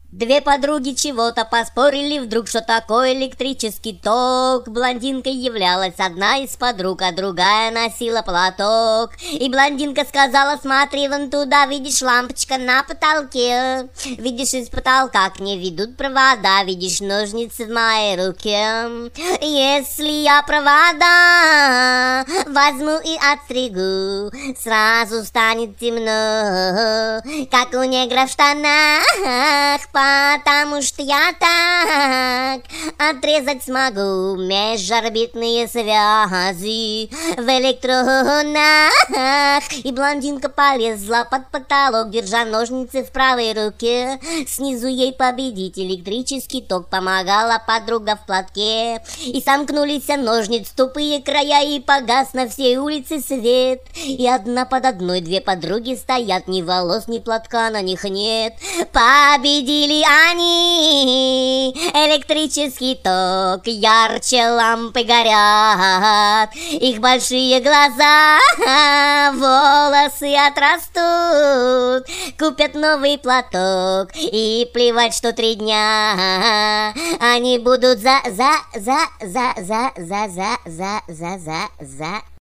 Две подруги чего-то поспорили вдруг, что такое электрический ток. Блондинкой являлась одна из подруг, а другая носила платок. И блондинка сказала: смотри вон туда, видишь, лампочка на потолке. Видишь, из потолка к ней ведут провода, видишь, ножницы в моей руке. Если я провода возьму и отстригу, сразу станет темно, как у негра в штанах. Потому что я так отрезать смогу межорбитные связи в электронах. И блондинка полезла под потолок, держа ножницы в правой руке. Снизу ей победить электрический ток помогала подруга в платке. И сомкнулись ножниц тупые края, и погас на всей улице свет. И одна под одной две подруги стоят, ни волос, ни платка на них нет. Победили они, электрический ток, ярче лампы горят, их большие глаза, волосы отрастут, купят новый платок, и плевать, что 3 дня они будут за